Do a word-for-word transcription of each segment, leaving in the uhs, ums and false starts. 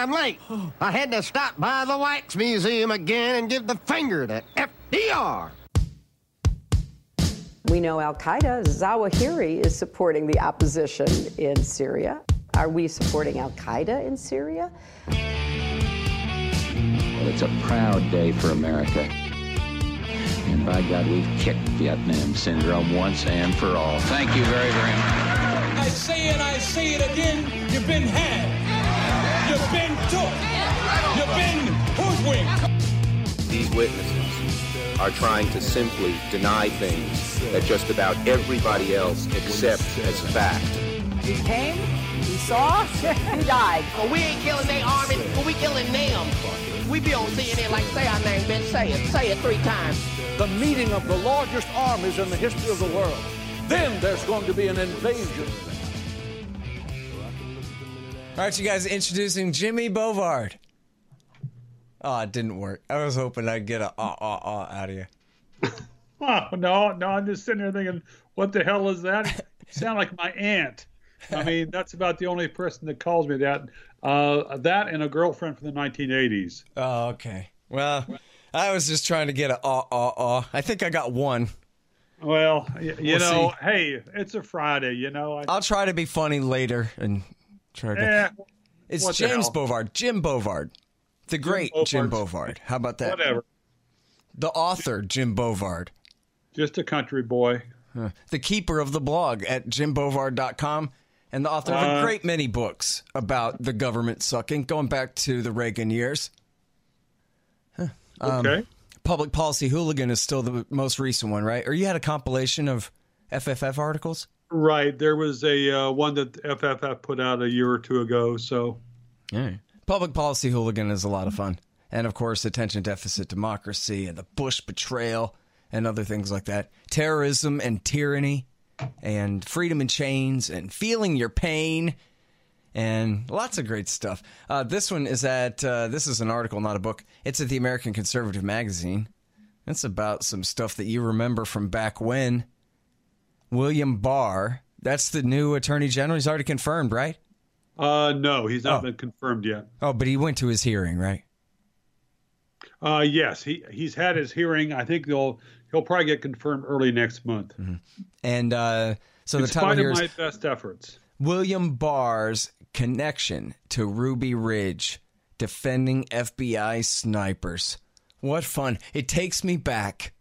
I'm late. I had to stop by the Wax Museum again and give the finger to F D R. We know Al-Qaeda, Zawahiri, is supporting the opposition in Syria. Are we supporting Al-Qaeda in Syria? Well, it's a proud day for America. And by God, we've kicked Vietnam syndrome once and for all. Thank you very, very much. I say it, I say it again, you've been had. You've been took. You've been hoodwinked. These witnesses are trying to simply deny things that just about everybody else accepts as fact. He came, he saw, he died. Well, we ain't killing their army, but we killing them. We be on C N N like, say our name, Ben, say it. Say it three times. The meeting of the largest armies in the history of the world. Then there's going to be an invasion. All right, you guys, introducing Jimmy Bovard. Oh, it didn't work. I was hoping I'd get a ah, ah, ah out of you. Oh, no, no, I'm just sitting there thinking, what the hell is that? You sound like my aunt. I mean, that's about the only person that calls me that. Uh, that and a girlfriend from the nineteen eighties. Oh, okay. Well, I was just trying to get a ah, ah, ah. I think I got one. Well, you, you We'll know, see. hey, it's a Friday, you know. I, I'll try to be funny later and try to. eh, It's what the James hell? Bovard, Jim Bovard, the great Jim Bovard's- Bovard. How about that? Whatever. The author, Jim Bovard. Just a country boy. Huh. The keeper of the blog at jim bovard dot com and the author of a Uh, great many books about the government sucking, going back to the Reagan years. Huh. Um, Okay. Public Policy Hooligan is still the most recent one, right? Or you had a compilation of F F F articles? Right. There was a uh, one that F F F put out a year or two ago. So, Yeah. Public Policy Hooligan is a lot of fun. And, of course, Attention Deficit Democracy and the Bush Betrayal and other things like that. Terrorism and Tyranny and Freedom in Chains and Feeling Your Pain and lots of great stuff. Uh, this one is at, uh, this is an article, not a book. It's at the American Conservative Magazine. It's about some stuff that you remember from back when. William Barr, that's the new Attorney General. He's already confirmed, right? uh, no, he's not Oh. been confirmed yet. Oh, but he went to his hearing, right? Uh, yes, he he's had his hearing. I think he'll he'll probably get confirmed early next month. And uh, so In the title spite here of is my best efforts. William Barr's connection to Ruby Ridge, defending F B I snipers. What fun. It takes me back.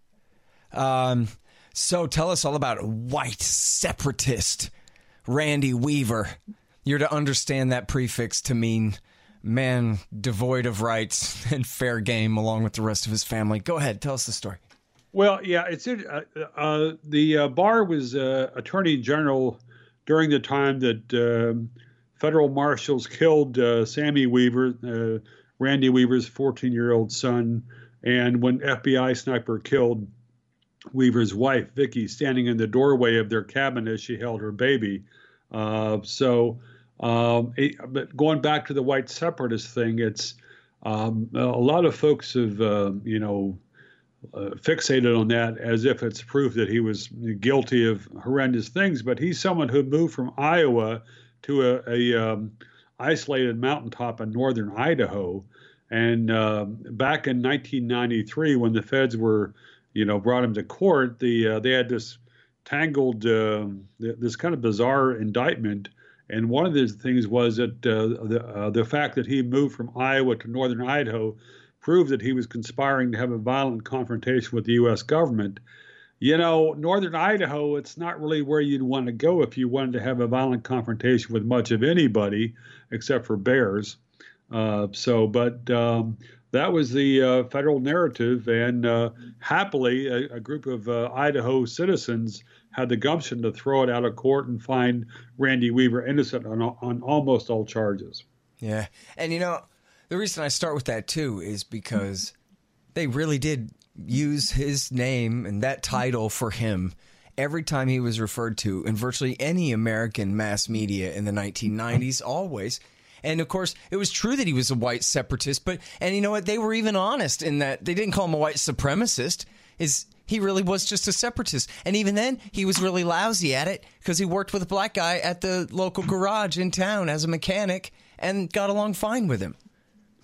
Um, so tell us all about white separatist Randy Weaver. You're to understand that prefix to mean man devoid of rights and fair game along with the rest of his family. Go ahead. Tell us the story. Well, yeah, it's uh, uh, the uh, Barr was uh, Attorney General during the time that um, federal marshals killed uh, Sammy Weaver, uh, Randy Weaver's fourteen-year-old son, and when F B I sniper killed Weaver's wife, Vicky, standing in the doorway of their cabin as she held her baby. Uh, so, um, it, but going back to the white separatist thing, it's um, a lot of folks have, uh, you know, uh, fixated on that as if it's proof that he was guilty of horrendous things. But he's someone who moved from Iowa to a, a um, isolated mountaintop in northern Idaho. And uh, back in nineteen ninety-three, when the feds were, you know, brought him to court, the uh, they had this tangled, uh, this kind of bizarre indictment. And one of the things was that uh, the uh, the fact that he moved from Iowa to northern Idaho proved that he was conspiring to have a violent confrontation with the U S government. You know, northern Idaho, it's not really where you'd want to go if you wanted to have a violent confrontation with much of anybody except for bears. Uh, so, but um, that was the uh, federal narrative, and uh, happily, a, a group of uh, Idaho citizens had the gumption to throw it out of court and find Randy Weaver innocent on, on almost all charges. Yeah. And, you know, the reason I start with that, too, is because they really did use his name and that title for him every time he was referred to in virtually any American mass media in the nineteen nineties, always. And, of course, it was true that he was a white separatist, but, and you know what, they were even honest in that they didn't call him a white supremacist. Is he really was just a separatist. And even then, he was really lousy at it because he worked with a black guy at the local garage in town as a mechanic and got along fine with him.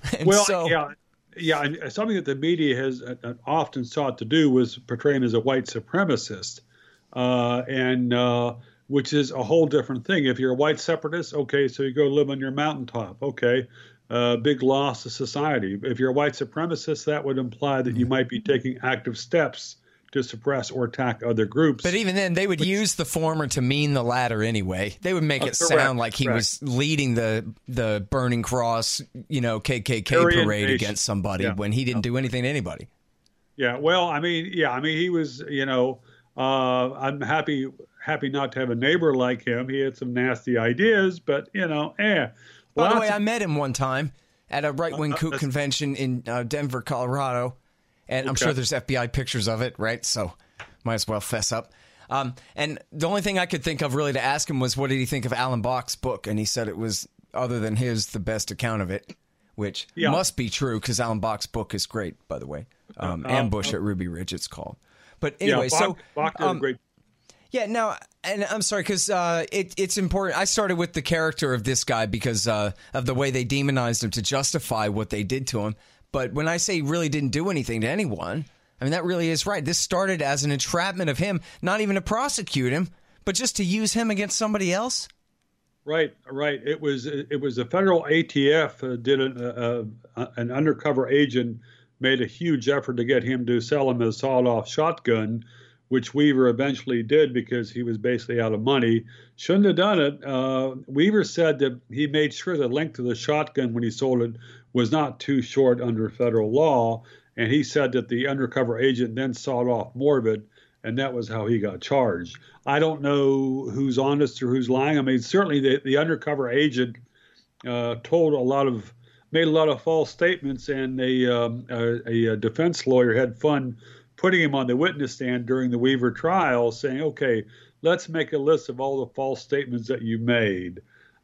And well, so, yeah, yeah, and something that the media has uh, often sought to do was portray him as a white supremacist, uh, and uh, which is a whole different thing. If you're a white separatist, okay, so you go live on your mountaintop, okay, uh, big loss to society. If you're a white supremacist, that would imply that you might be taking active steps to suppress or attack other groups. But even then, they would Which, use the former to mean the latter anyway. They would make uh, it correct, sound like he correct. was leading the the Burning Cross, you know, K K K Aryan parade nation. against somebody yeah. when he didn't do anything to anybody. Yeah, well, I mean, yeah, I mean, he was, you know, uh, I'm happy happy not to have a neighbor like him. He had some nasty ideas, but, you know, eh. By the way, of, I met him one time at a right-wing uh, kook uh, convention in uh, Denver, Colorado. And I'm okay. sure there's F B I pictures of it, right? So might as well fess up. Um, and the only thing I could think of really to ask him was, what did he think of Alan Bach's book? And he said it was, other than his, the best account of it, which yeah. must be true because Alan Bach's book is great, by the way. Um, uh, Ambush uh, at Ruby Ridge, it's called. But anyway, yeah, Bach, so Bach did um, a great. Yeah, now, and I'm sorry because uh, it, it's important. I started with the character of this guy because uh, of the way they demonized him to justify what they did to him. But when I say he really didn't do anything to anyone, I mean, that really is right. This started as an entrapment of him, not even to prosecute him, but just to use him against somebody else. Right, right. It was it was the federal A T F uh, did an, uh, uh, an undercover agent made a huge effort to get him to sell him a sawed-off shotgun, which Weaver eventually did because he was basically out of money. Shouldn't have done it. Uh, Weaver said that he made sure the length of the shotgun when he sold it was not too short under federal law, and he said that the undercover agent then sawed off more of it, and that was how he got charged. I don't know who's honest or who's lying. I mean, certainly the, the undercover agent uh, told a lot of, made a lot of false statements, and a, um, a, a defense lawyer had fun putting him on the witness stand during the Weaver trial, saying, okay, let's make a list of all the false statements that you made.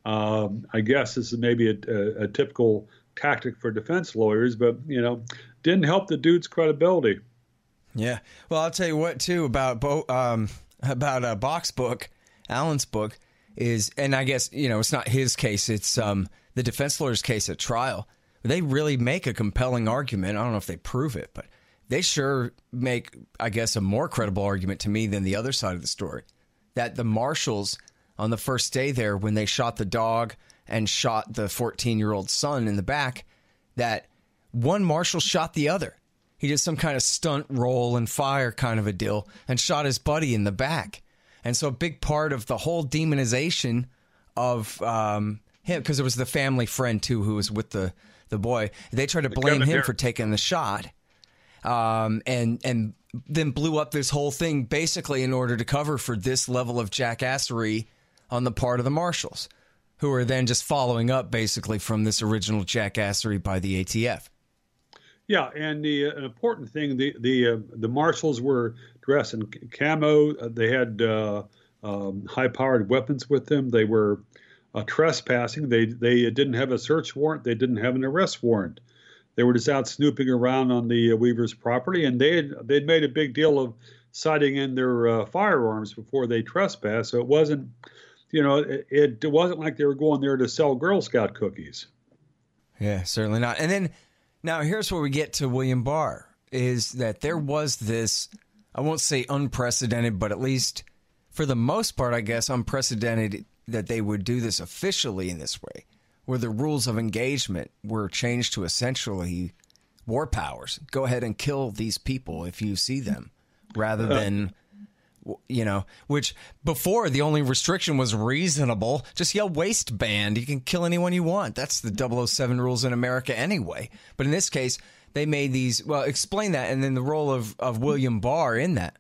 Um, I guess this is maybe a, a, a typical tactic for defense lawyers, but, you know, didn't help the dude's credibility. Yeah. Well, I'll tell you what, too, about Bo, um, about uh, Bach's book, Alan's book, is, and I guess, you know, it's not his case, it's um, the defense lawyer's case at trial. They really make a compelling argument. I don't know if they prove it, but they sure make, I guess, a more credible argument to me than the other side of the story, that the marshals on the first day there, when they shot the dog and shot the fourteen-year-old son in the back, that one marshal shot the other. He did some kind of stunt roll and fire kind of a deal and shot his buddy in the back. And so a big part of the whole demonization of um, him, because it was the family friend, too, who was with the, the boy, they tried to blame him for taking the shot. Um, and and then blew up this whole thing basically in order to cover for this level of jackassery on the part of the marshals, who are then just following up basically from this original jackassery by the A T F. Yeah, and the uh, important thing, the the uh, the marshals were dressed in camo. Uh, they had uh, um, high-powered weapons with them. They were uh, trespassing. They they didn't have a search warrant. They didn't have an arrest warrant. They were just out snooping around on the uh, Weaver's property, and they had they'd made a big deal of sighting in their uh, firearms before they trespassed. So it wasn't, you know, it, it wasn't like they were going there to sell Girl Scout cookies. Yeah, certainly not. And then now here's where we get to William Barr, is that there was this, I won't say unprecedented, but at least for the most part, I guess, unprecedented that they would do this officially in this way, where the rules of engagement were changed to essentially war powers. Go ahead and kill these people if you see them, rather than, you know, which before the only restriction was reasonable. Just yell waistband. You can kill anyone you want. That's the double oh seven rules in America anyway. But in this case, they made these, well, explain that, and then the role of, of William Barr in that.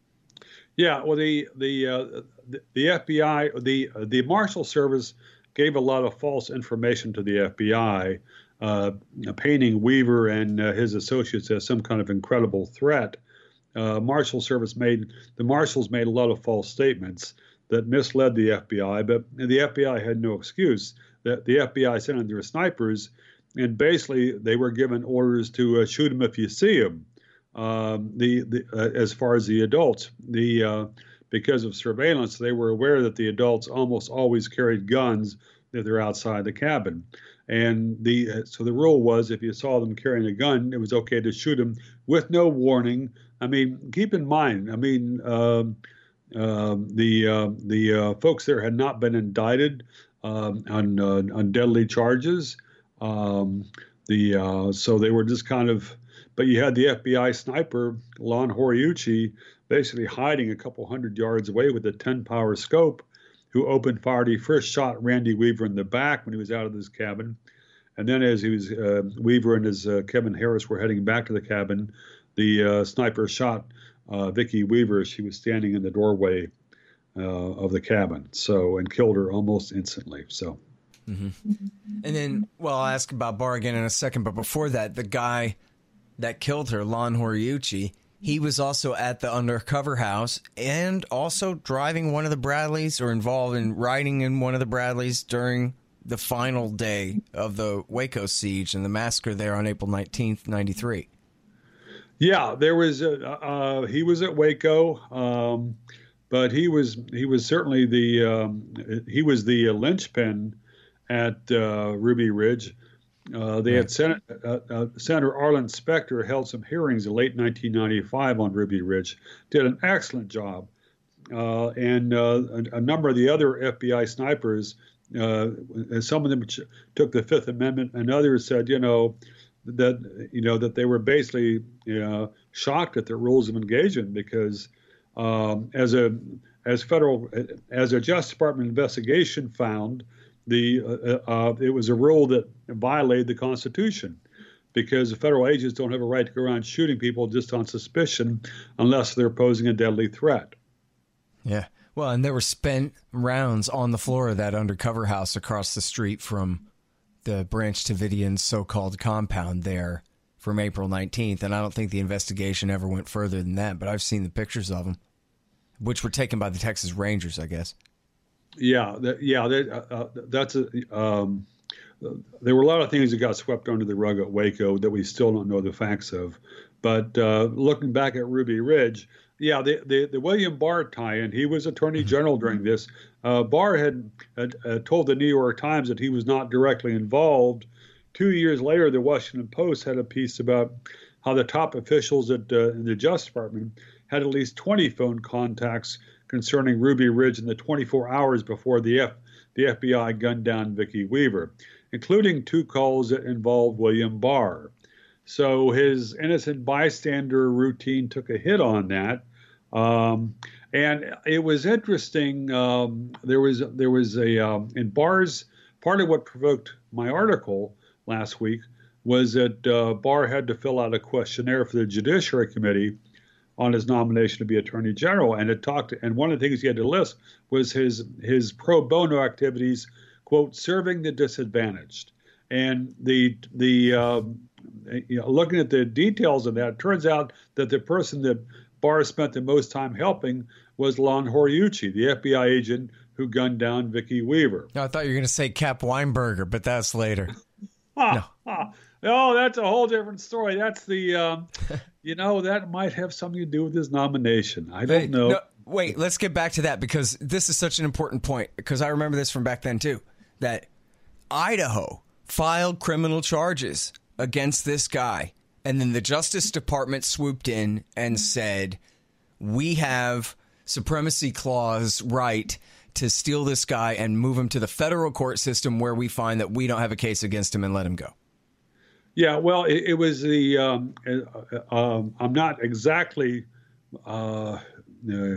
Yeah, well, the the uh, the, the F B I, the uh, the Marshal Service gave a lot of false information to the F B I, uh, painting Weaver and uh, his associates as some kind of incredible threat. Uh, Marshal Service made, the Marshals made a lot of false statements that misled the F B I, but the F B I had no excuse. The, the F B I sent in their snipers, and basically they were given orders to uh, shoot them if you see them. Um, the, the uh, as far as the adults, the uh, because of surveillance, they were aware that the adults almost always carried guns if they're outside the cabin. And the uh, so the rule was if you saw them carrying a gun, it was okay to shoot them with no warning. I mean, keep in mind, I mean, um, uh, the uh, the uh, folks there had not been indicted um, on uh, on deadly charges. Um, the uh, so they were just kind of, but you had the F B I sniper Lon Horiuchi basically hiding a couple hundred yards away with a ten power scope, who opened fire. He first shot Randy Weaver in the back when he was out of his cabin. And then as he was, uh, Weaver and his uh, Kevin Harris were heading back to the cabin, the uh, sniper shot uh, Vicki Weaver as she was standing in the doorway uh, of the cabin. So, and killed her almost instantly. So. Mm-hmm. And then, well, I'll ask about Barr again in a second. But before that, the guy that killed her, Lon Horiuchi, he was also at the undercover house and also driving one of the Bradleys, or involved in riding in one of the Bradleys during the final day of the Waco siege and the massacre there on April nineteenth, ninety-three. Yeah, there was a, uh, he was at Waco, um, but he was he was certainly the um, he was the linchpin at uh, Ruby Ridge. Uh, they had Senate, uh, uh, Senator Arlen Specter held some hearings in late nineteen ninety-five on Ruby Ridge, did an excellent job. Uh, and uh, a, a number of the other F B I snipers, uh, some of them took the Fifth Amendment, and others said, you know, that you know that they were basically you know, shocked at the rules of engagement because um, as a as federal as a Justice Department investigation found, the uh, uh, it was a rule that violated the Constitution because the federal agents don't have a right to go around shooting people just on suspicion unless they're posing a deadly threat. Yeah. Well, and there were spent rounds on the floor of that undercover house across the street from the Branch Davidian so-called compound there from April nineteenth. And I don't think the investigation ever went further than that, but I've seen the pictures of them, which were taken by the Texas Rangers, I guess. Yeah, that, yeah, that, uh, that's a, um, there were a lot of things that got swept under the rug at Waco that we still don't know the facts of. But uh, looking back at Ruby Ridge, yeah, the, the, the William Barr tie-in, he was Attorney General during this. Uh, Barr had, had uh, told the New York Times that he was not directly involved. Two years later, the Washington Post had a piece about how the top officials at uh, the Justice Department had at least twenty phone contacts concerning Ruby Ridge in the twenty-four hours before the F, the F B I gunned down Vicki Weaver, including two calls that involved William Barr. So his innocent bystander routine took a hit on that. Um, and it was interesting. Um, there was there was a um, in Barr's part of what provoked my article last week was that uh, Barr had to fill out a questionnaire for the Judiciary Committee on his nomination to be Attorney General, and it talked. And one of the things he had to list was his his pro bono activities, quote, serving the disadvantaged. And the the um, you know, looking at the details of that, it turns out that the person that Barr spent the most time helping was Lon Horiuchi, the F B I agent who gunned down Vicki Weaver. No, I thought you were going to say Cap Weinberger, but that's later. ah, no. Ah. Oh, that's a whole different story. That's the, um, you know, that might have something to do with his nomination. I don't hey, know. No, wait, let's get back to that because this is such an important point because I remember this from back then too, that Idaho filed criminal charges against this guy. And then the Justice Department swooped in and said, we have supremacy clause right to steal this guy and move him to the federal court system where we find that we don't have a case against him and let him go. Yeah, well, it, it was the, um, uh, um, I'm not exactly uh, uh,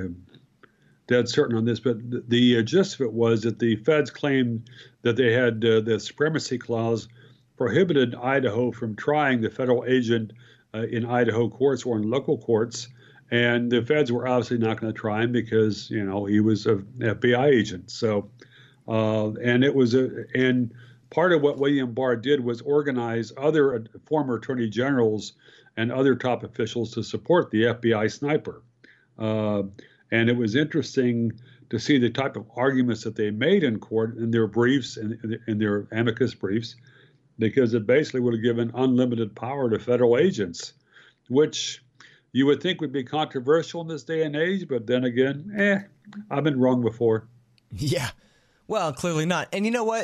dead certain on this, but the, the gist of it was that the feds claimed that they had uh, the supremacy clause prohibited Idaho from trying the federal agent uh, in Idaho courts or in local courts. And the feds were obviously not going to try him because, you know, he was an F B I agent. So, uh, and it was a, and part of what William Barr did was organize other uh, former attorney generals and other top officials to support the F B I sniper. Uh, and it was interesting to see the type of arguments that they made in court in their briefs and in their amicus briefs, because it basically would have given unlimited power to federal agents, which you would think would be controversial in this day and age. But then again, eh, I've been wrong before. Yeah, well, clearly not. And you know what?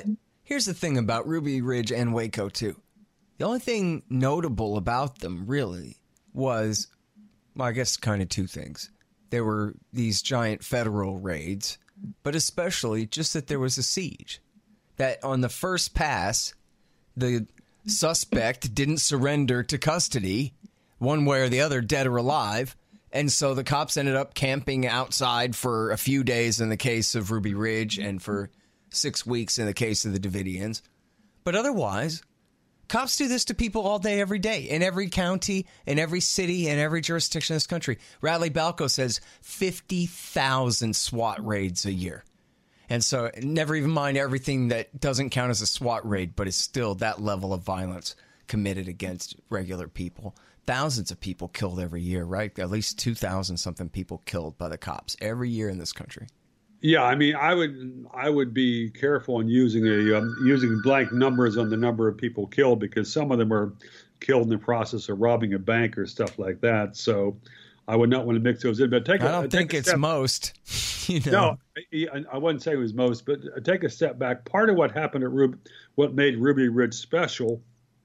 here's the thing about Ruby Ridge and Waco, too. The only thing notable about them, really, was, well, I guess kind of two things. There were these giant federal raids, but especially just that there was a siege. That on the first pass, the suspect didn't surrender to custody, one way or the other, dead or alive. And so the cops ended up camping outside for a few days in the case of Ruby Ridge and for six weeks in the case of the Davidians. But otherwise, cops do this to people all day, every day, in every county, in every city, in every jurisdiction in this country. Radley Balco says fifty thousand SWAT raids a year. And so never even mind everything that doesn't count as a SWAT raid, but is still that level of violence committed against regular people. Thousands of people killed every year, right? At least two thousand something people killed by the cops every year in this country. Yeah, I mean, I would I would be careful in using a um, using blank numbers on the number of people killed, because some of them are killed in the process of robbing a bank or stuff like that. So I would not want to mix those in. But take a, I don't take think a it's step. most. You know. No, I wouldn't say it was most, but take a step back. Part of what happened at Ruby, what made Ruby Ridge special,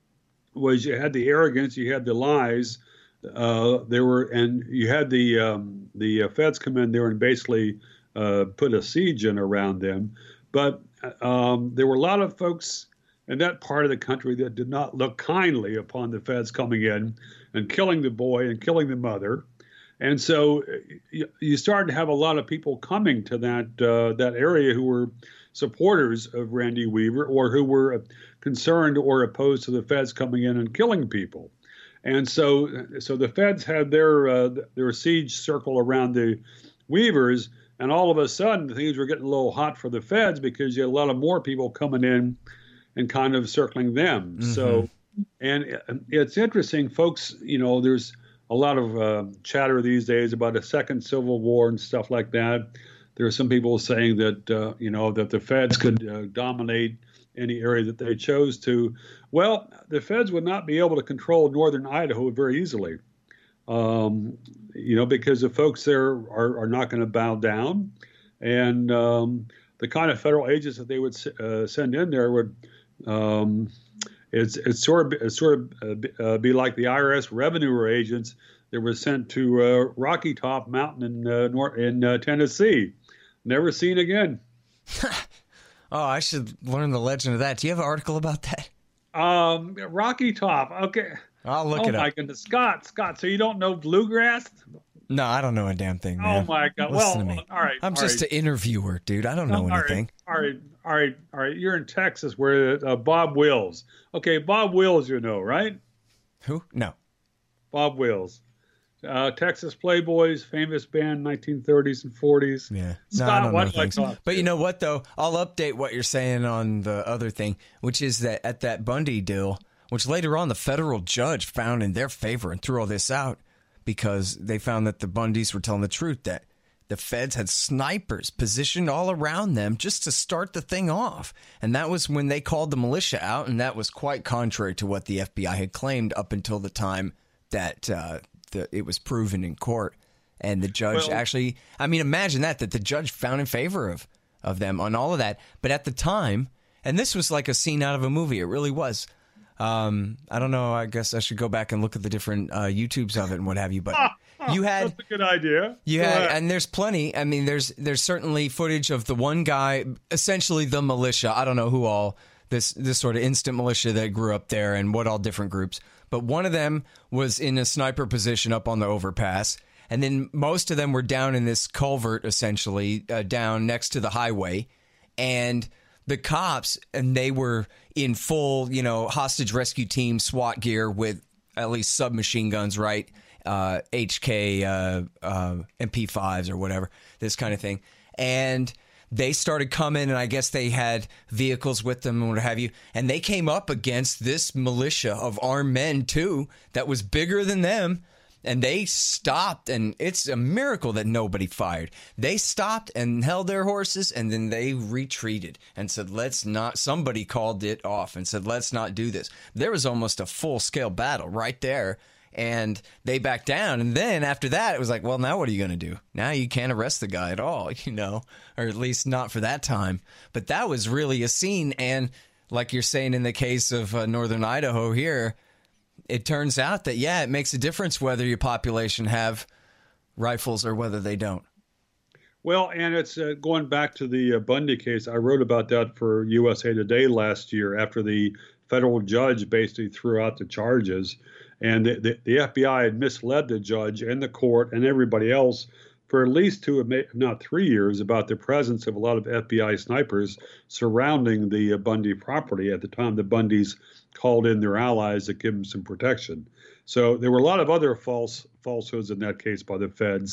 was you had the arrogance, you had the lies, uh, there were, and you had the um, the uh, feds come in there and basically uh, put a siege in around them. But um, there were a lot of folks in that part of the country that did not look kindly upon the feds coming in and killing the boy and killing the mother. And so you, you started to have a lot of people coming to that uh, that area who were supporters of Randy Weaver, or who were concerned or opposed to the feds coming in and killing people. And so so the feds had their uh, their siege circle around the Weavers, and all of a sudden things were getting a little hot for the feds, because you had a lot of more people coming in and kind of circling them. Mm-hmm. So, and it's interesting, folks, you know, there's a lot of uh, chatter these days about a second civil war and stuff like that. There are some people saying that, uh, you know, that the feds could uh, dominate any area that they chose to. Well, the feds would not be able to control northern Idaho very easily, um, you know, because the folks there are, are not going to bow down. And um, the kind of federal agents that they would uh, send in there would, um, it's, it's sort of, it's sort of uh, be like the I R S revenue agents that were sent to uh, Rocky Top Mountain in, uh, nor- in uh, Tennessee. Never seen again. Oh, I should learn the legend of that. Do you have an article about that? Um, Rocky Top. Okay. I'll look oh it up. Oh, my goodness. Scott, Scott, so you don't know bluegrass? No, I don't know a damn thing, man. Oh, my God. Listen well, to me. all right. I'm all just right. an interviewer, dude. I don't know all anything. Right, all right. All right. All right. You're in Texas, where uh, Bob Wills. Okay. Bob Wills, you know, right? Who? No. Bob Wills. Uh, Texas Playboys, famous band, nineteen thirties and forties. Yeah. Scott, no, I don't what know do I things. talk But to? you know what, though? I'll update what you're saying on the other thing, which is that at that Bundy deal, which later on the federal judge found in their favor and threw all this out because they found that the Bundys were telling the truth, that the feds had snipers positioned all around them just to start the thing off. And that was when they called the militia out, and that was quite contrary to what the F B I had claimed up until the time that uh, the, it was proven in court. And the judge Well, actually, I mean, imagine that, that the judge found in favor of, of them on all of that. But at the time, and this was like a scene out of a movie, it really was. Um, I don't know, I guess I should go back and look at the different uh, YouTubes of it and what have you, but you had... That's a good idea. You Go had, ahead. and there's plenty. I mean, there's there's certainly footage of the one guy, essentially the militia. I don't know who all, this this sort of instant militia that grew up there and what all different groups. But one of them was in a sniper position up on the overpass. And then most of them were down in this culvert, essentially, uh, down next to the highway. And the cops, and they were in full, you know, hostage rescue team SWAT gear with at least submachine guns, right? Uh, H K, uh, uh, M P fives or whatever, this kind of thing. And they started coming, and I guess they had vehicles with them and what have you. And they came up against this militia of armed men, too, that was bigger than them. And they stopped, and it's a miracle that nobody fired. They stopped and held their horses, and then they retreated and said, let's not, somebody called it off and said, let's not do this. There was almost a full-scale battle right there, and they backed down. And then after that, it was like, well, now what are you going to do? Now you can't arrest the guy at all, you know, or at least not for that time. But that was really a scene, and like you're saying in the case of uh, northern Idaho here, it turns out that, yeah, it makes a difference whether your population have rifles or whether they don't. Well, and it's uh, going back to the uh, Bundy case. I wrote about that for U S A Today last year after the federal judge basically threw out the charges. And the, the, the F B I had misled the judge and the court and everybody else for at least two, if not three years, about the presence of a lot of F B I snipers surrounding the uh, Bundy property at the time the Bundys called in their allies to give them some protection. So there were a lot of other false falsehoods in that case by the feds.